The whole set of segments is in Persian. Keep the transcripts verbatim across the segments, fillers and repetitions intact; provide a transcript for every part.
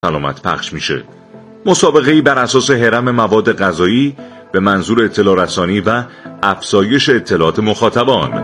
سلامت پخش میشه. مسابقه‌ای بر اساس هرم مواد غذایی به منظور اطلاع رسانی و افزایش اطلاعات مخاطبان.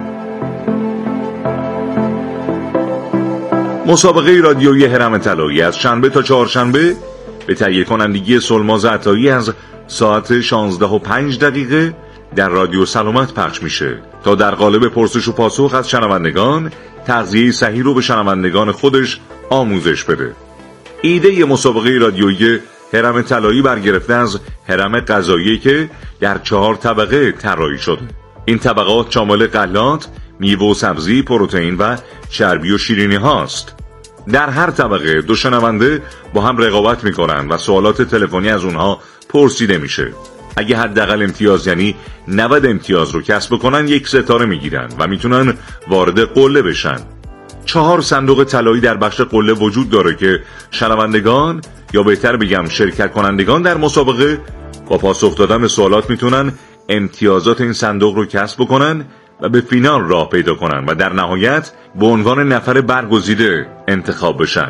مسابقه رادیویی هرم طلایی از شنبه تا چهارشنبه به تهیه کنندگی سلماز عطایی از ساعت شانزده و پنج دقیقه در رادیو سلامت پخش میشه تا در قالب پرسش و پاسخ از شنوندگان تغذیه صحیح رو به شنوندگان خودش آموزش بده. ایده مسابقه رادیویی هرم طلایی برگرفته از هرم غذایی که در چهار طبقه طراحی شده. این طبقات شامل غلات، میوه و سبزی، پروتئین و چربی و شیرینی هاست. در هر طبقه دو شنونده با هم رقابت میکنن و سوالات تلفنی از اونها پرسیده میشه. اگه حداقل امتیاز یعنی نود امتیاز رو کسب کنن یک ستاره میگیرن و میتونن وارد قله بشن. چهار صندوق طلایی در بخش قله وجود داره که شنوندگان یا بهتر بگم شرکت کنندگان در مسابقه با پاسخ دادن به سوالات میتونن امتیازات این صندوق رو کسب کنن و به فینال راه پیدا کنن و در نهایت به عنوان نفر برگزیده انتخاب بشن.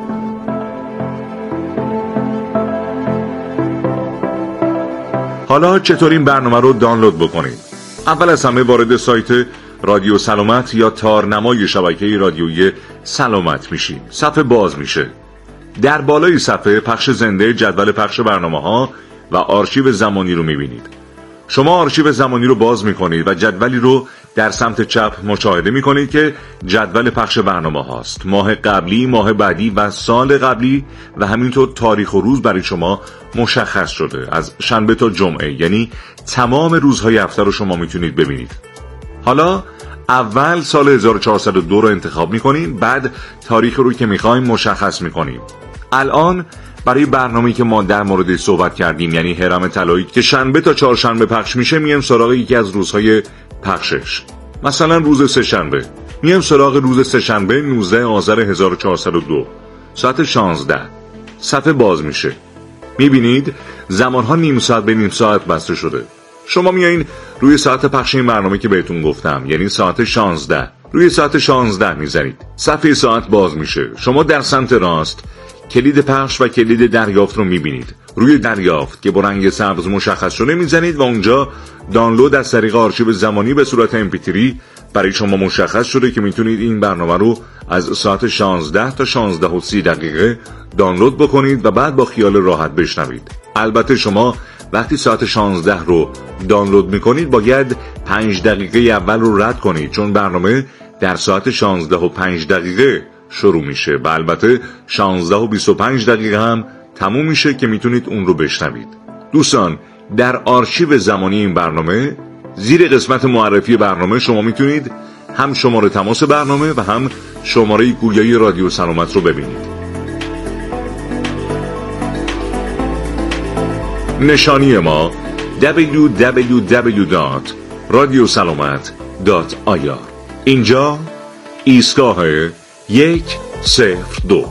حالا چطور این برنامه رو دانلود بکنید؟ اول از همه وارد سایت رادیو سلامت یا تارنمای شبکه رادیویی سلامت میشید. صفحه باز میشه. در بالای صفحه پخش زنده جدول پخش برنامه‌ها و آرشیو زمانی رو میبینید. شما آرشیو زمانی رو باز میکنید و جدولی رو در سمت چپ مشاهده میکنید که جدول پخش برنامه هاست. ماه قبلی، ماه بعدی و سال قبلی و همینطور تاریخ و روز برای شما مشخص شده. از شنبه تا جمعه، یعنی تمام روزهای هفته رو شما میتونید ببینید. حالا اول سال هزار و چهارصد و دو رو انتخاب میکنیم، بعد تاریخ رو که میخوایم مشخص میکنیم. الان برای برنامه‌ای که ما در موردش صحبت کردیم، یعنی هرم طلایی که شنبه تا چهارشنبه پخش میشه، میایم سراغ یکی از روزهای پخشش. مثلا روز سه‌شنبه. میایم سراغ روز سه‌شنبه نوزده آذر هزار و چهارصد و دو ساعت شانزده. صفحه باز میشه. میبینید زمانها نیم ساعت به نیم ساعت بسته شده. شما میایین روی ساعت پخش این برنامه که بهتون گفتم، یعنی ساعت شانزده. روی ساعت شانزده میزنید. صفحه ساعت باز میشه. شما در سمت راست کلید پخش و کلید دریافت رو میبینید. روی دریافت که با رنگ سبز مشخص شده میزنید و اونجا دانلود از طریق آرشیو زمانی به صورت ام پی تری برای شما مشخص شده که میتونید این برنامه رو از ساعت شانزده تا شانزده و سی دقیقه دانلود بکنید و بعد با خیال راحت بشنوید. البته شما وقتی ساعت شانزده رو دانلود میکنید باید پنج دقیقه اول رو رد کنید، چون برنامه در ساعت شانزده و پنج دقیقه شروع میشه و البته شانزده و بیست و پنج دقیقه هم تموم میشه که میتونید اون رو بشنوید. دوستان، در آرشیو زمانی این برنامه زیر قسمت معرفی برنامه شما میتونید هم شماره تماس برنامه و هم شماره گویایی رادیو سلامت رو ببینید. نشانی ما دبلیو دبلیو دبلیو دات رادیو سلامت دات آی آر. اینجا ایستگاه یک صفر دو.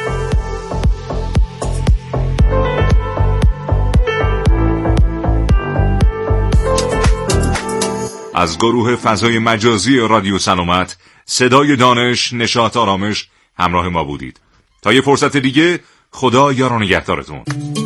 از گروه فضای مجازی رادیو سلامت، صدای دانش، نشاط، آرامش همراه ما بودید. تا یه فرصت دیگه، خدا یار و نگهدارتون.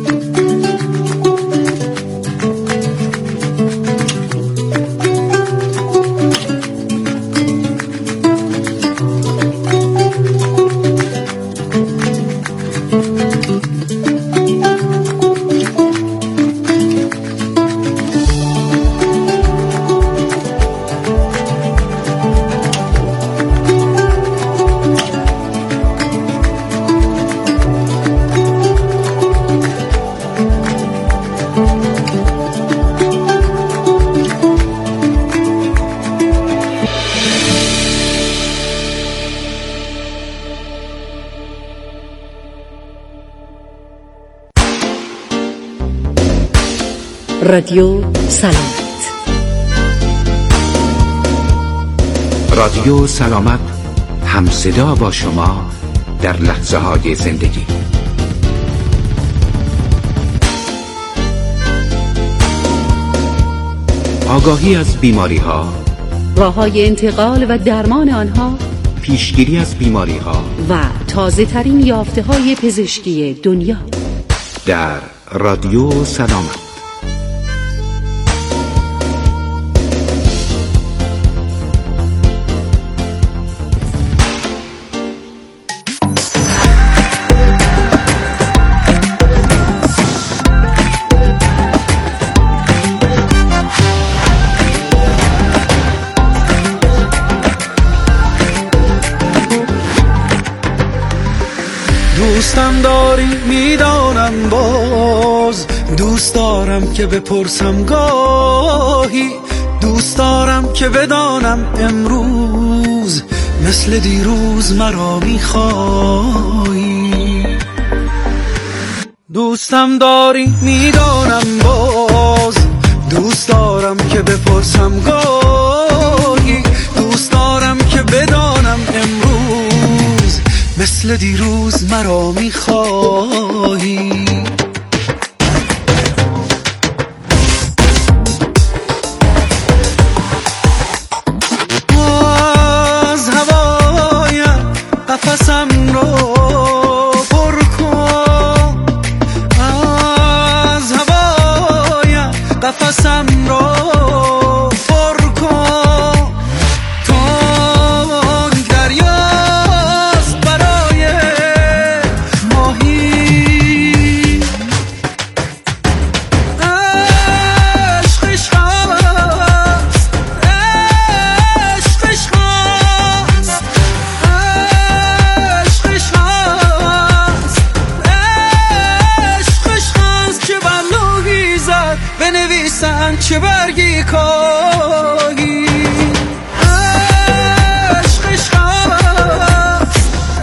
رادیو سلامت. رادیو سلامت، هم صدا با شما در لحظه های زندگی. آگاهی از بیماری ها، راه‌های انتقال و درمان آنها، پیشگیری از بیماری ها و تازه ترین یافته های پزشکی دنیا در رادیو سلامت. دوستم داری میدانم، باز دوست دارم که بپرسم گاهی، دوست دارم که بدانم امروز مثل دیروز مرا میخوایی. دوستم داری میدانم، باز دوست دارم که بپرسم گاهی، دوست دارم که بدانم امروز مثل دیروز مرا میخوایی. از هوایم قفسم رو پر کن، از هوایم قفسم رو پر کن، تنگ دریاست برای ماهی، عشقش هست، عشقش هست، عشقش هست، عشقش هست، چه بلوغی زد بنویسن چه برگی کاهی. عشقش هست،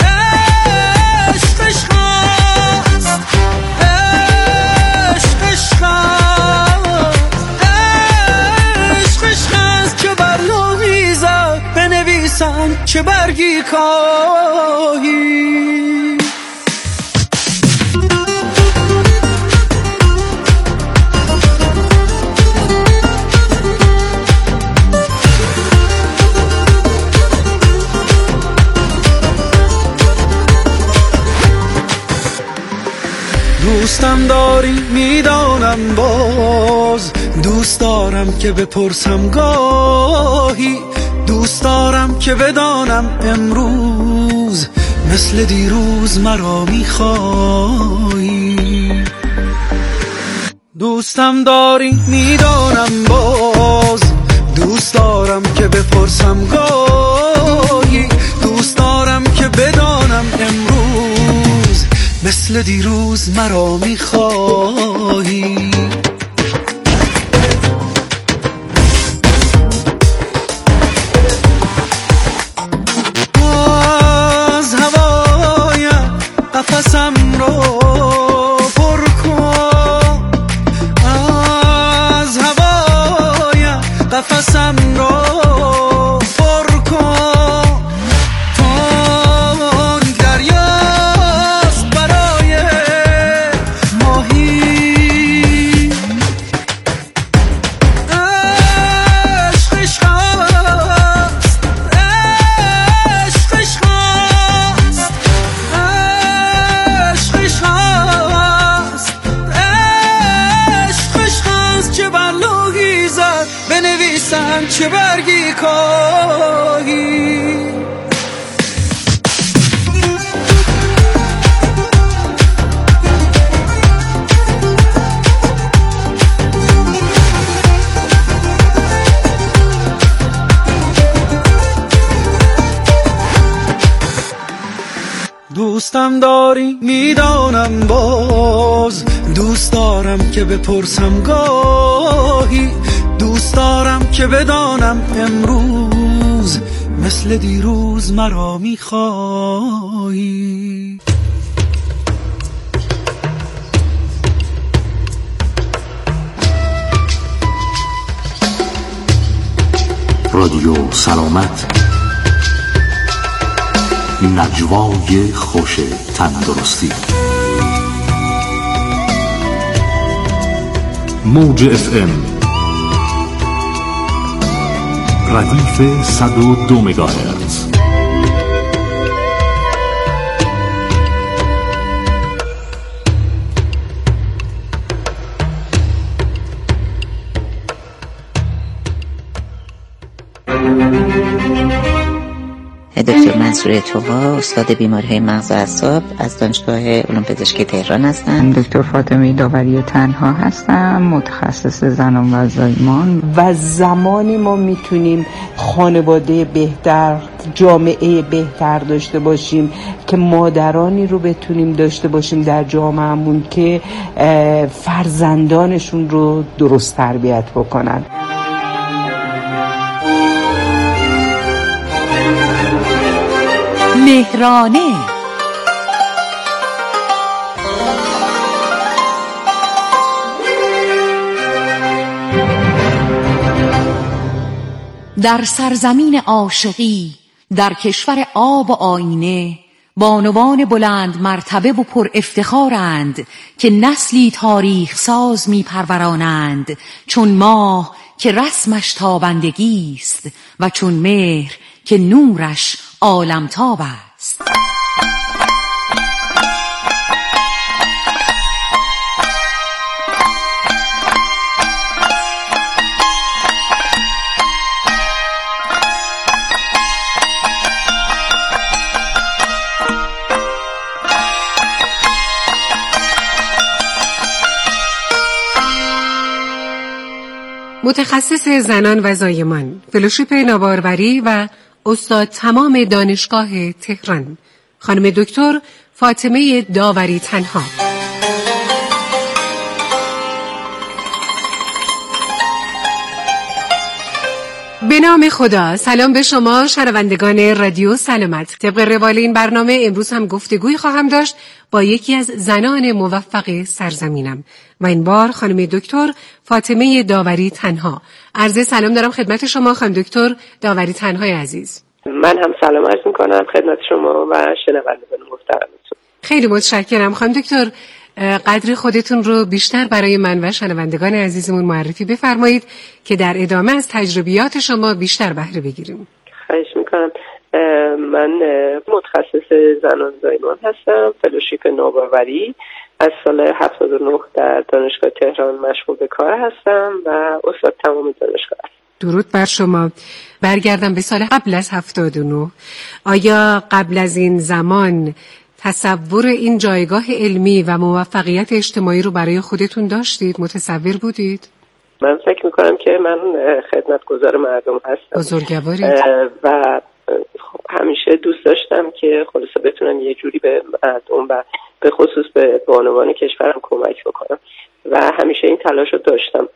عشقش هست، عشقش هست، عشقش هست، چه بلوغی زد بنویسن چه برگی کاهی. دوستم داری میدانم، باز دوست دارم که بپرسم گاهی، دوست دارم که بدانم امروز مثل دیروز مرا میخوایی. دوستم داری میدانم، باز دوست دارم که بپرسم گاهی، دوست دارم که بدانم امروز مثل دیروز مرا میخوایی. از هوایم قفسم رو پر کن، از هوایم قفسم رو پر کن، تنگ دریاست برای ماهی، عشقش هست، عشقش هست، عشقش هست، عشقش هست، چه بلوغی زد بنویسن چه برگی کاهی. دوستم داری میدانم، باز دوست دارم که بپرسم گاهی، دوست دارم که بدانم امروز مثل دیروز مرا میخوایی. رادیو سلامت، نجوای خوش تندرستی. موج اف ام ردیف صد و دو مگاهرتز. دکتر منصوره توها، استاد بیماری‌های مغز و اعصاب از دانشگاه علوم پزشکی تهران هستم. دکتر فاطمه داوری تنها هستم، متخصص زنان و زایمان. و زمانی ما میتونیم خانواده بهتر، جامعه بهتر داشته باشیم که مادرانی رو بتونیم داشته باشیم در جامعهمون که فرزندانشون رو درست تربیت بکنن. مهرانه در سرزمین عاشقی، در کشور آب و آینه، بانوان بلند مرتبه و پر افتخارند که نسلی تاریخ ساز می پرورانند، چون ماه که رسمش تابندگی است و چون مهر که نورش عالمتاب است. متخصص زنان و زایمان، فلوشیپ ناباروری و استاد تمام دانشگاه تهران، خانم دکتر فاطمه داوری تنها. به نام خدا. سلام به شما شنوندگان رادیو سلامت. طبق روال این برنامه امروز هم گفتگوی خواهم داشت با یکی از زنان موفق سرزمینم و این بار خانم دکتر فاطمه داوری تنها. عرض سلام دارم خدمت شما خانم دکتر داوری تنهای عزیز. من هم سلام عرض می‌کنم خدمت شما و شنوندگان محترمتون. خیلی متشکرم خانم دکتر. قدر خودتون رو بیشتر برای من و شنوندگان عزیزمون معرفی بفرمایید که در ادامه از تجربیات شما بیشتر بهره بگیریم. خواهش میکنم. من متخصص زنان زایمان هستم، فلوشیپ نوآوری از سال هفتاد و نه در دانشگاه تهران مشغول به کار هستم و استاد تمام دانشگاه هستم. درود بر شما. برگردم به سال قبل از هفتاد و نه. آیا قبل از این زمان تصور این جایگاه علمی و موفقیت اجتماعی رو برای خودتون داشتید؟ متصور بودید؟ من فکر میکنم که من خدمتگزار مردم هستم. بزرگوارید. و همیشه دوست داشتم که خلاصه بتونم یه جوری به مردم و به خصوص به بانوان کشورم کمک بکنم و همیشه این تلاش رو داشتم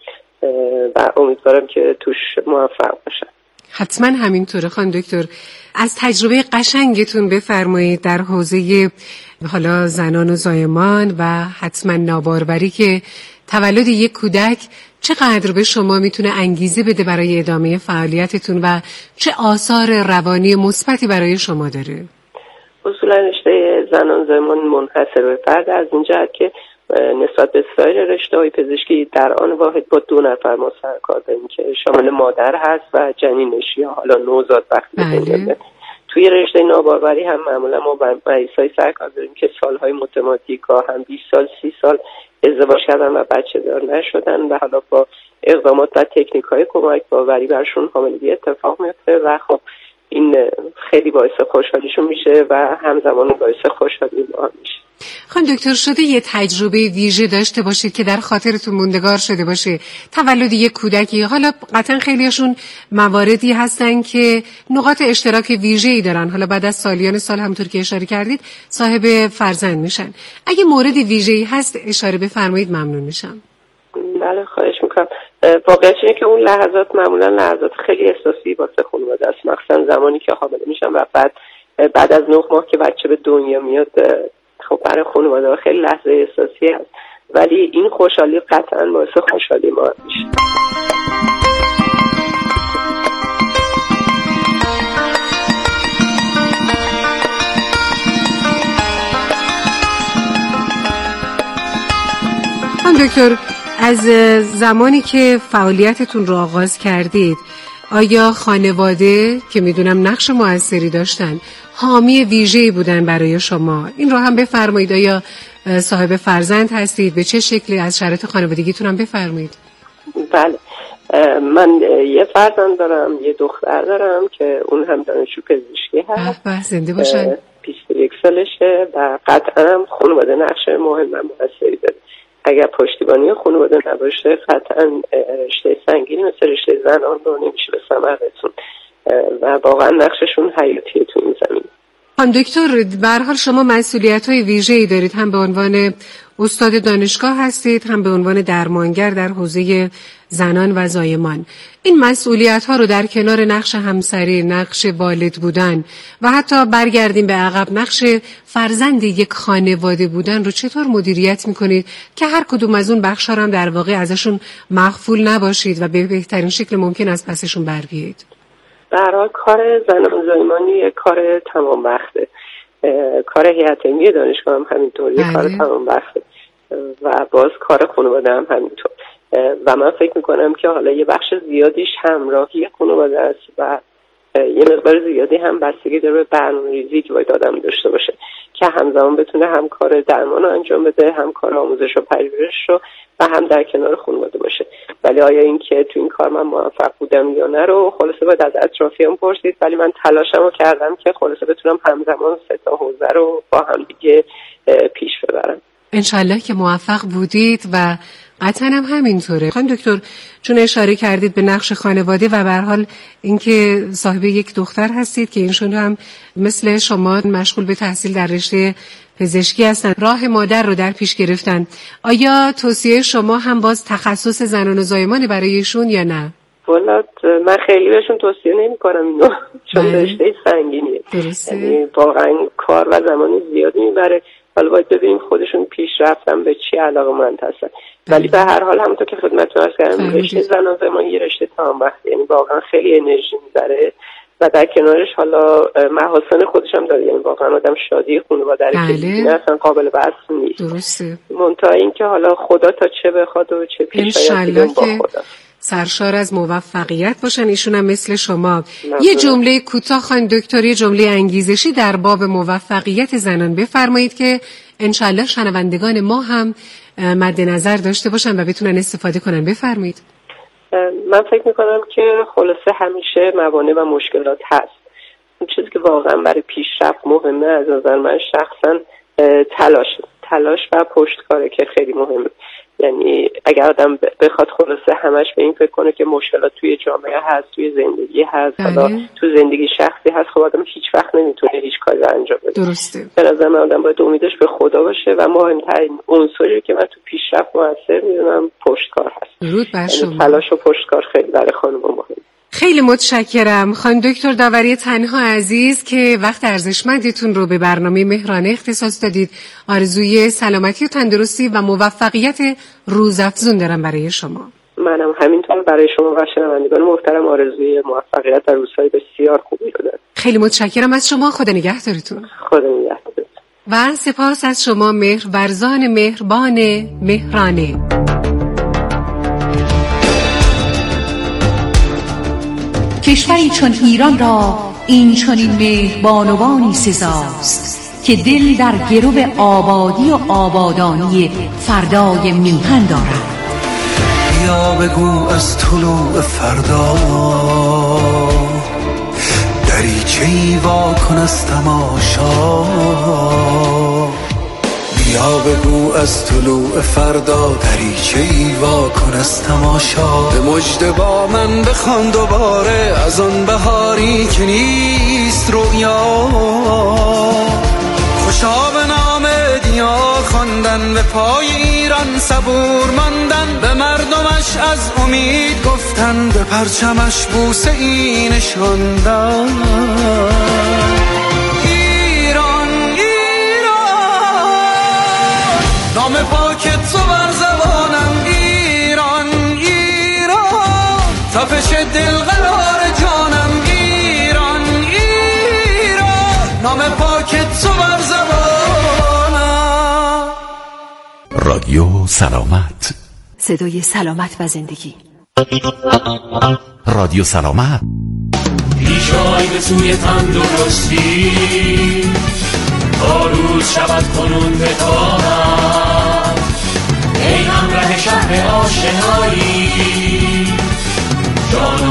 و امیدوارم که توش موفق باشم. حتما همینطوره خانم دکتر. از تجربه قشنگتون بفرمایید در حوزه حالا زنان و زایمان و حتما ناباروری که تولد یک کودک چقدر به شما میتونه انگیزه بده برای ادامه فعالیتتون و چه آثار روانی مثبتی برای شما داره؟ اصولا رشته زنان زایمان منحصر به فرد از این جهت که نسبت به سایر رشته‌های پزشکی در آن واحد با دو نفر ما سر کار داریم که شامل مادر هست و جنینش یا حالا نوزاد وقتی بله. توی رشته ناباروری هم معمولا ما با مریضای سر کار داریم که سالهای متمادی هم بیست سال سی سال ازدواج کردن و بچه دار نشدن و حالا با اقدامات و تکنیک‌های کمک باوری برشون حاملگی اتفاق میفته و خب این خیلی باعث خوشحالیشون میشه و همزمان باعث خوشحالی ما میشه. خانم دکتر شده یه تجربه ویژه داشته باشید که در خاطرتون موندگار شده باشه، تولد یک کودکی؟ حالا قطعا خیلیشون مواردی هستن که نقاط اشتراک ویژه‌ای دارن، حالا بعد از سالیان سال همونطور که اشاره کردید صاحب فرزند میشن. اگه مورد ویژه‌ای هست اشاره بفرمایید ممنون میشم. بله خواهش میکنم. واقعیت اینه که اون لحظات معمولا لحظات خیلی احساسی واسه خانواده است، مخصوصا زمانی که حامله میشن و بعد بعد از نه ماه که بچه به دنیا میاد. خب برای خانواده خیلی لحظه احساسی هست ولی این خوشحالی قطعا باعث خوشحالی ما میشه. خانم دکتر از زمانی که فعالیتتون رو آغاز کردید آیا خانواده که میدونم نقش موثری داشتن حامی ویژه‌ای بودن برای شما؟ این رو هم بفرمایید. آیا صاحب فرزند هستید؟ به چه شکلی از شرایط خانوادگیتون هم بفرمایید. بله من یه فرزند دارم، یه دختر دارم که اون هم دانشجو پزشکی هست. به زنده باشن. بیست و یک سالشه و قطعا هم خانواده نقش مهم و موثری داره. اگر پشتیبانی خانواده نباشه قطعا رشته سنگینی مثل رشته زنان رو نمیشه به ثمر رسوند و واقعا نقششون حیاتیه تو این زمین. خانم دکتر، به هر حال شما مسئولیت‌های ویژه‌ای دارید، هم به عنوان استاد دانشگاه هستید، هم به عنوان درمانگر در حوزه زنان و زایمان. این مسئولیت‌ها رو در کنار نقش همسری، نقش والد بودن و حتی برگردیم به عقب نقش فرزند یک خانواده بودن رو چطور مدیریت می‌کنید که هر کدوم از اون بخش‌ها رو هم در واقع ازشون مغفول نباشید و به بهترین شکل ممکن از پسشون بر بیایید؟ به هر حال کار زنان زایمانی یک کار تمام وقته، کار هیئت علمی دانشگاه هم همینطور یک کار تمام وقته و باز کار خانواده هم همینطور و من فکر میکنم که حالا یه بخش زیادیش همراهی خانواده است و یه مقدار زیادی هم بستگی داره به برنامه‌ریزی که باید آدم داشته باشه که همزمان بتونه هم کار درمان رو انجام بده، هم کار آموزش و پژوهش رو و هم در کنار خانواده باشه. ولی آیا این که تو این کار من موفق بودم یا نه رو خلاصه باید از اطرافیان پرسید، ولی من تلاشم رو کردم که خلاصه بتونم همزمان سه تا حوزه رو با هم دیگه پیش ببرم. انشالله که موفق بودید و قطعا هم همینطوره. خانم دکتر، چون اشاره کردید به نقش خانواده و به هر حال اینکه صاحب یک دختر هستید که اینشون هم مثل شما مشغول به تحصیل در رشته پزشکی هستن، راه مادر رو در پیش گرفتن، آیا توصیه شما هم باز تخصص زنان و زایمان برایشون یا نه؟ والا من خیلی بهشون توصیه نمی کنم اینو چون رشته سنگینیه، یعنی واقعا کار و زمانی زیادی میبره. حالا باید ببینیم خودشون پیش رفتن به چی علاقه‌مند هستن. ولی به هر حال همونطور که خدمتتون عرض کردم رشته زنان زایمان یه رشته تمام وقته، یعنی واقعا خیلی انرژی میبره و در کنارش حالا محاسن خودش هم داره، یعنی واقعا آدم شادی خانواده رو که دیگه اصلا قابل بحث نیست. درسته. منتها این که حالا خدا تا چه بخواد و چه پیش آید با خدا. سرشار از موفقیت باشن ایشون هم مثل شما. یه جمله کوتاه خانم دکتر، یه جمله انگیزشی در باب موفقیت زنان بفرمایید که انشالله شنوندگان ما هم مد نظر داشته باشن و بتونن استفاده کنن. بفرمایید. من فکر میکنم که خلاصه همیشه موانع و مشکلات هست. اون چیزی که واقعا برای پیشرفت مهمه از نظر من شخصا تلاش تلاش و پشتکاره که خیلی مهمه. یعنی اگر آدم بخواد خلاصه همش به این فکر کنه که مشکلات توی جامعه هست، توی زندگی هست، حالا تو زندگی شخصی هست، خب آدم هیچ وقت نمیتونه هیچ کاری رو انجام بده. درسته. به نظر من آدم باید امیدش به خدا باشه و مهمترین عنصری که من تو پیشرفت موثر میدونم پشتکار هست. درود بر شما. یعنی تلاش و پشتکار خیلی برای خانم مهمه. خیلی متشکرم خانم دکتر داوری تنها عزیز که وقت ارزشمندتون رو به برنامه مهرانه اختصاص دادید. آرزوی سلامتی و تندرستی و موفقیت روزافزون دارم برای شما. منم همینطور برای شما و شنوندگان محترم آرزوی موفقیت در روزهای بسیار خوبی رو دارم. خیلی متشکرم از شما. خدا نگهدارتون. خدا نگهدارتون. و سپاس از شما مهرورزان مهربان مهرانه. کشوری چون ایران را این چنین مهربانوانی سزاست که دل در گرو آبادی و آبادانی فردای میهن دارد. بیا بگو از طلوع فردا دریچه‌ای وا کن از تماشا، بیا بگو از طلوع فردا دریچه‌ای وا کن از تماشا. به مژده با من بخوان دوباره از آن بهاری که نیست رویا، خوشا به نام دیار خواندن، به پای ایران صبور ماندن، به مردمش از امید گفتن، به پرچمش بوسه ای نشاندن. نام پاکت تو بر زبانم ایران ایران، تپش دل قرار جانم ایران ایران، نام پاکت تو بر زبانم. رادیو سلامت، صدای سلامت و زندگی. رادیو سلامت. پیشای به سوی تندرستی، تا روز شود کنون به طاقت، ای همراه شهر آشنایی،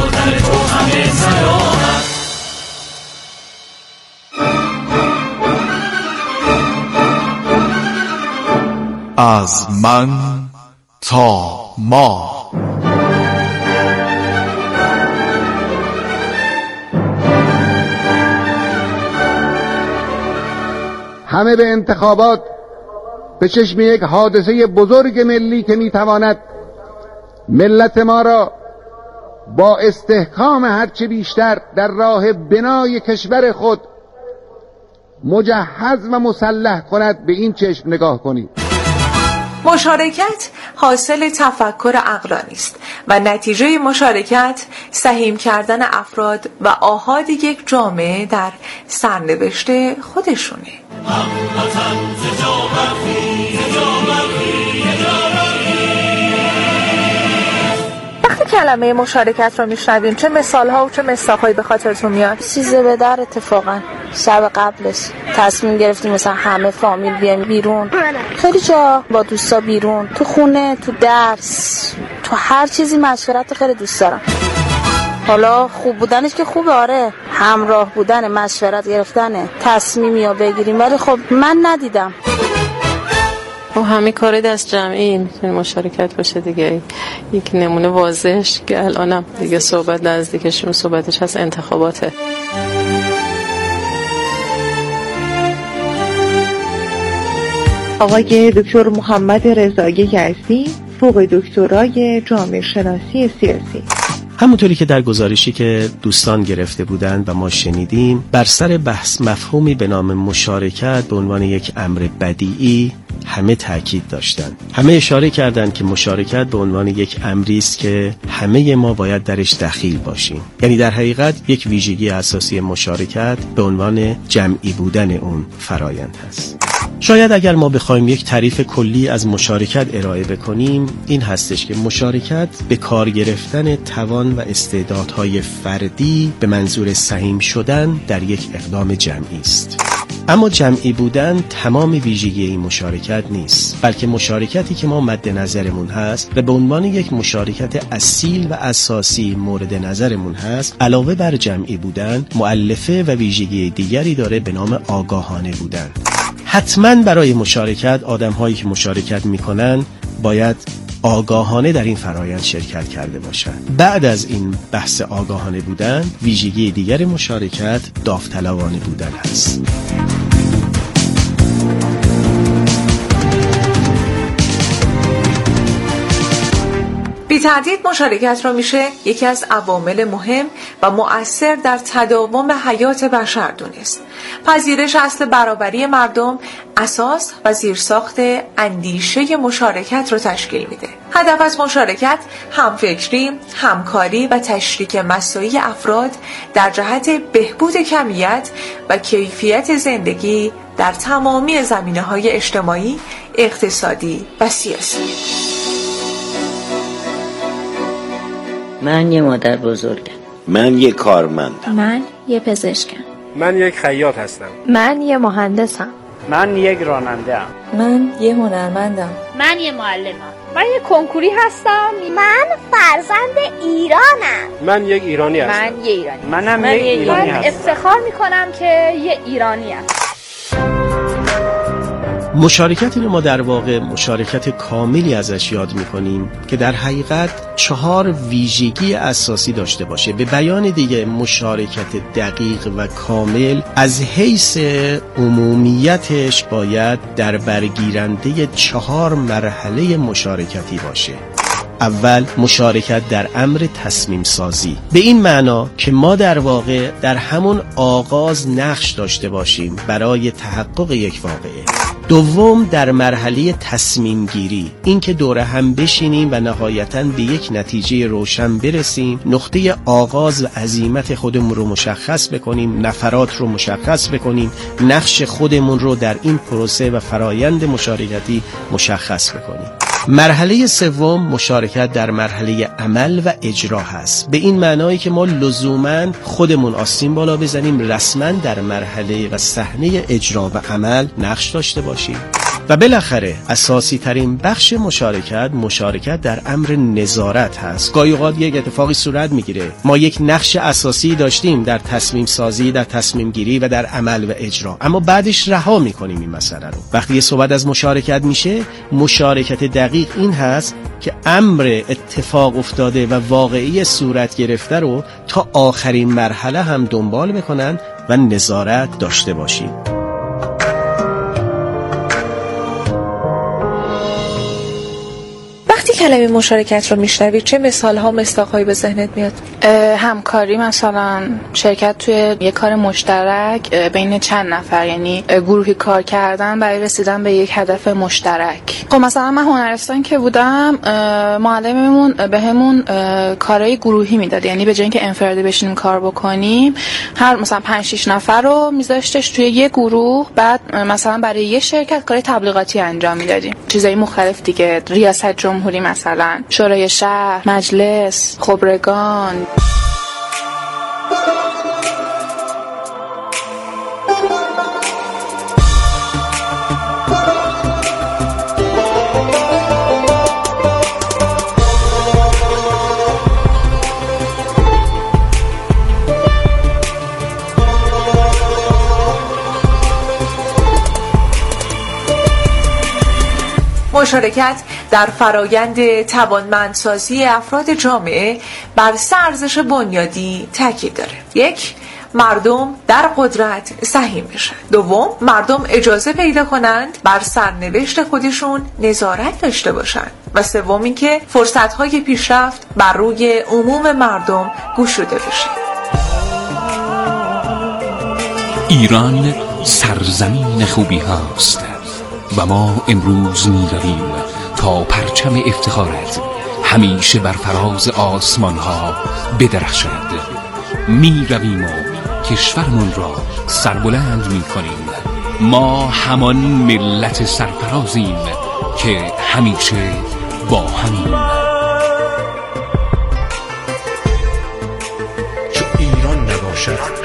در تو همه سلامت. از من تا ما. همه به انتخابات به چشم یک حادثه بزرگ ملی که میتواند ملت ما را با استحکام هرچه بیشتر در راه بنای کشور خود مجهز و مسلح کند به این چشم نگاه کنید. مشارکت حاصل تفکر عقلانی است و نتیجه مشارکت سهیم کردن افراد و آحاد یک جامعه در سرنوشت خودشونه. هموطن ز جا برخیز، ز جا برخیز، ز جا برخیز. وقتی کلمه مشارکت رو میشنویم چه مثالها و چه مصداقهایی به خاطرتون میاد؟ سیزده به در اتفاقا شب قبلش تصمیم گرفتیم مثلا همه فامیل بیایم بیرون، خیلی جا با دوستا بیرون، تو خونه، تو درس، تو هر چیزی مشورت خیلی دوست دارم. حالا خوب بودنش که خوبه، آره، همراه بودن، مشورت گرفتن، تصمیمی یا بگیریم، ولی خب من ندیدم. و همه کار دست جمعی میتونه مشارکت باشه دیگه. یک نمونه واضحش که الانم دیگه صحبت نزدیکشون صحبتش از انتخاباته. آقای دکتر محمد رضایی یزدی، فوق دکترای جامعه شناسی سیاسی. همونطوری که در گزارشی که دوستان گرفته بودند و ما شنیدیم، بر سر بحث مفهومی به نام مشارکت به عنوان یک امر بدیعی همه تاکید داشتند. همه اشاره کردند که مشارکت به عنوان یک امری است که همه ما باید درش دخیل باشیم. یعنی در حقیقت یک ویژگی اساسی مشارکت به عنوان جمعی بودن اون فرایند هست. شاید اگر ما بخوایم یک تعریف کلی از مشارکت ارائه بکنیم، این هستش که مشارکت به کار گرفتن توان و استعدادهای فردی به منظور سهیم شدن در یک اقدام جمعی است. اما جمعی بودن تمام ویژگی این مشارکت نیست، بلکه مشارکتی که ما مد نظرمون هست و به عنوان یک مشارکت اصیل و اساسی مورد نظرمون هست، علاوه بر جمعی بودن، مؤلفه و ویژگی دیگری داره به نام آگاهانه بودن. حتما برای مشارکت آدم هایی که مشارکت میکنن باید آگاهانه در این فرایند شرکت کرده باشند. بعد از این بحث آگاهانه بودن، ویژگی دیگر مشارکت داوطلبانه بودن هست. بی تردید مشارکت را میشه یکی از عوامل مهم و مؤثر در تداوم حیات بشر دونست. پذیرش اصل برابری مردم اساس و زیرساخت اندیشه مشارکت رو تشکیل میده. هدف از مشارکت همفکری، همکاری و تشریک مساعی افراد در جهت بهبود کمیت و کیفیت زندگی در تمامی زمینه‌های اجتماعی، اقتصادی و سیاسی. من یه مادر بزرگم. من یه کارمندم. من یه پزشکم. من یک خیاط هستم. من یه مهندسم. من یک راننده ام. من یه هنرمندم. من یه معلمم. من یه کنکوری هستم. من فرزند ایرانم. من یک ایرانی هستم. من یه ایرانی. منم من یک ایرانی هستم. من افتخار میکنم که یه ایرانی هستم. مشارکت رو ما در واقع مشارکت کاملی ازش یاد میکنیم که در حقیقت چهار ویژگی اساسی داشته باشه. به بیان دیگه مشارکت دقیق و کامل از حیث عمومیتش باید در برگیرنده چهار مرحله مشارکتی باشه. اول، مشارکت در امر تصمیم سازی، به این معنا که ما در واقع در همون آغاز نقش داشته باشیم برای تحقق یک واقعه. دوم، در مرحله تصمیم گیری، این که دور هم بشینیم و نهایتاً به یک نتیجه روشن برسیم، نقطه آغاز و عزیمت خودمون رو مشخص بکنیم، نفرات رو مشخص بکنیم، نقش خودمون رو در این پروسه و فرایند مشارکتی مشخص بکنیم. مرحله سوم، مشارکت در مرحله عمل و اجرا هست، به این معنایی که ما لزوماً خودمون آستین بالا بزنیم، رسما در مرحله و صحنه اجرا و عمل نقش داشته باشیم. و بالاخره اساسی ترین بخش مشارکت مشارکت در امر نظارت هست. گاهی اوقات یک اتفاقی صورت میگیره، ما یک نقش اساسی داشتیم در تصمیم سازی، در تصمیم گیری و در عمل و اجرا، اما بعدش رها میکنیم این مسئله رو. وقتی یه صحبت از مشارکت میشه، مشارکت دقیق این هست که امر اتفاق افتاده و واقعی صورت گرفته رو تا آخرین مرحله هم دنبال بکنن و نظارت داشته باشیم. وقتی کلمه مشارکت رو میشنوی چه مثال‌ها مصداق‌هایی به ذهنت میاد؟ همکاری، مثلا شرکت توی یک کار مشترک بین چند نفر، یعنی گروهی کار کردن برای رسیدن به یک هدف مشترک. خب مثلا من هنرستان که بودم، معلممون بهمون کارهای گروهی میداد، یعنی به جای اینکه انفرادی بشینیم کار بکنیم، هر مثلا پنج شش نفر رو میذاشتش توی یک گروه، بعد مثلا برای یه شرکت کار تبلیغاتی انجام میدادیم، چیزای مختلف دیگه، ریاست جمهوری مثلا، شورای شهر، مجلس، خبرگان. مشارکت در فرایند توانمندسازی افراد جامعه بر سه ارزش بنیادی تاکید داره. یک، مردم در قدرت سهیم بشن. دوم، مردم اجازه پیدا کنند بر سرنوشت خودشون نظارت داشته باشند. و سوم اینکه فرصت‌های پیشرفت بر روی عموم مردم گشوده بشه. ایران سرزمین خوبی هاست و ما امروز می رویم تا پرچم افتخارت همیشه بر فراز آسمان ها بدرخشد. می رویم و کشورمون را سربلند می کنیم. ما همان ملت سرفرازیم که همیشه با همیم. چو ایران نباشد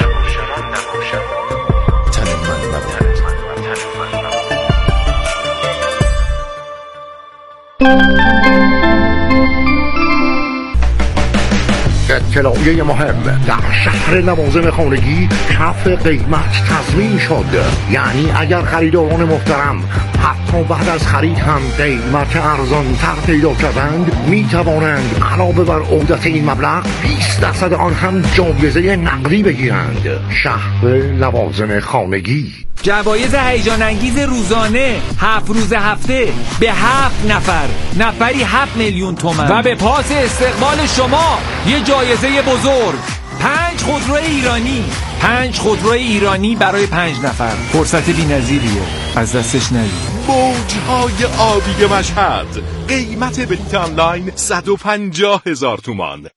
اطلاعیه مهم: در شهر لوازم خانگی کف قیمت تضمین شد. یعنی اگر خریداران محترم حتی بعد از خرید هم قیمت ارزان تر پیدا کردند، می توانند علاوه بر عودت این مبلغ بیست درصد آن هم جایزه نقدی بگیرند. شهر لوازم خانگی. جوایز هیجان انگیز روزانه هفت روز هفته به هفت نفر، نفری هفت میلیون تومان، و به پاس استقبال شما یه جایزه بزرگ، پنج خودرو ایرانی. پنج خودرو ایرانی برای پنج نفر، فرصت بی‌نظیریه، از دستش ندید. موجهای آبی مشهد، قیمت بلیط آنلاین صد و پنجاه هزار تومان.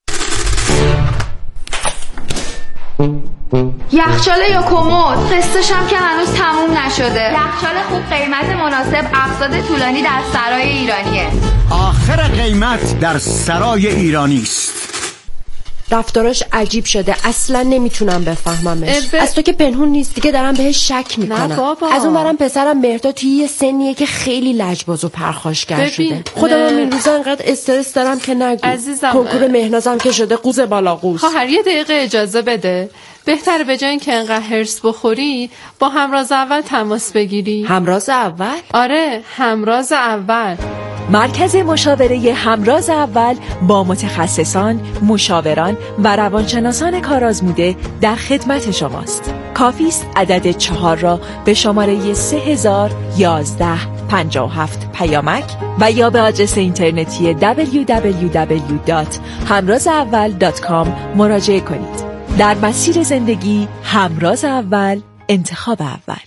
یخچال یا کمد، قسطش هم که هنوز تموم نشده. یخچال خوب، قیمت مناسب، اقساط طولانی در سرای ایرانیه. آخر قیمت در سرای ایرانی است. رفتاراش عجیب شده، اصلا نمیتونم بفهممش. از تو که پنهون نیست دیگه، دارم بهش شک میکنم. از اون برم پسرم مهرداد توی یه سنیه که خیلی لجباز و پرخاشگر شده. خودم هم این روزا انقدر استرس دارم که نگو. عزیزم، کنکور مهنازم که شده قوز بالا قوز. خواهر یه دقیقه اجازه بده. بهتره به جای اینکه انقدر هرس بخوری با همراز اول تماس بگیری. همراز اول؟ آره، همراز اول. مرکز مشاوره همراز اول با متخصصان، مشاوران و روانشناسان کارآزموده در خدمت شماست. کافی است عدد چهار را به شماره سه هزار یازده پنجاه و هفت پیامک و یا به آدرس اینترنتی دبلیو دبلیو دبلیو دات همراز اول دات کام مراجعه کنید. در مسیر زندگی همراز اول، انتخاب اول.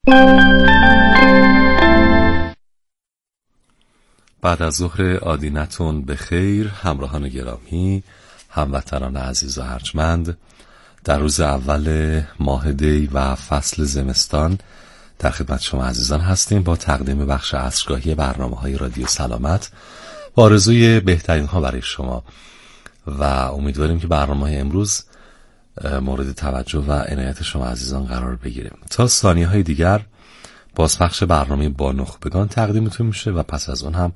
بعد از ظهر آدینتون به خیر همراهان گرامی، هموطنان عزیز و ارجمند. در روز اول ماه دی و فصل زمستان در خدمت شما عزیزان هستیم با تقدیم بخش عصرگاهی برنامه‌های رادیو سلامت با آرزوی بهترین ها برای شما و امیدواریم که برنامه‌های امروز مورد توجه و عنایت شما عزیزان قرار بگیره. تا ثانیه‌های دیگر بازپخش برنامه با نخبگان تقدیمتون میشه و پس از اون هم